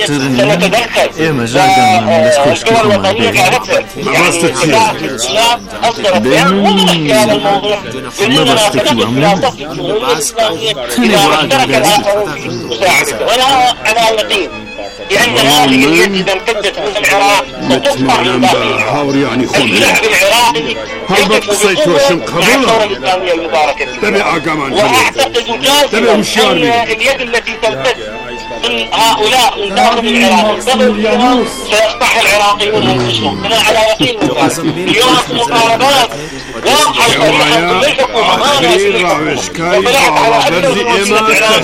سنتدخل. القوى الوطنية قالتها يعني الإسلام أصدرت بيان وضح في هذا الموضوع وإننا سنقف لا تصل الجمهورية الإسلامية إذا اشترك الآخرون في مساعدته. وأنا على يقين لأن هذه اليد إذا امتدت من العراق ستقطع من داخل العراق. الشعب العراقي يقف بقوة مع الثورة الإسلامية المباركة. وأعتقد جازما أن اليد التي تمتد من هؤلاء من داخل العراق اليوم سيصبح العراقيون انفسهم. انا على يقين من ذلك. اليوم المقاربات واضحه صريحه للحكومه ما وطلعت على اكثر من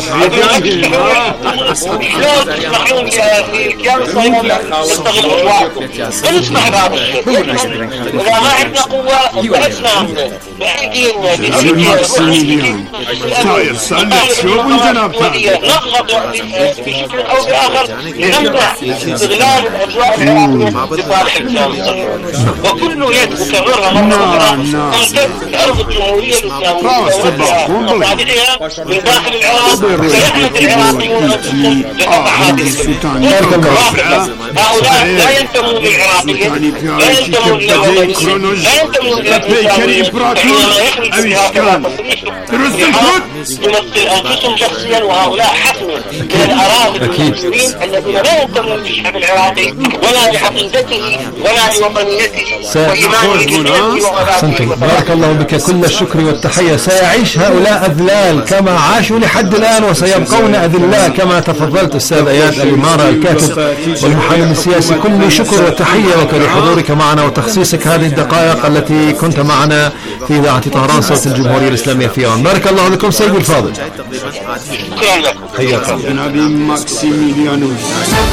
شلون تسمحون للكيان الصهيوني يستغل عدوانكم؟ لا نسمح بهذا الشيء. اذا ما عندنا قوه انبعثنا بايدينا نضغط بشكل او باخر لنمنع استغلال الاجواء العراقيه لصالح الكيان الصهيوني. وكل يد اكررها مره اخرى ارض الجمهوريه الاسلاميه ومصالحها من داخل العراق سيحمد العراقيون انفسهم هؤلاء لا ينتمون للعراقيه، لا ينتمون للوطنيه، لا ينتمون يمثل انفسهم شخصيا. وهؤلاء حكموا من الاراضي المسلمين الذين لا ينتمون للشعب العراقي ولا لعقيدته ولا لوطنيته وإيمانه. بارك الله بك، كل الشكر والتحية. سيعيش هؤلاء أذلال كما عاشوا لحد الآن وسيبقون أذلاء كما تفضلت أستاذ إياد الإمارة الكاتب والمحلل السياسي. كل شكر وتحية لك لحضورك معنا وتخصيصك هذه الدقائق التي كنت معنا في إذاعة طهران صوت الجمهورية الإسلامية في إيران. بارك الله لكم سيدي الفاضل. شكرا لكم. حياك الله.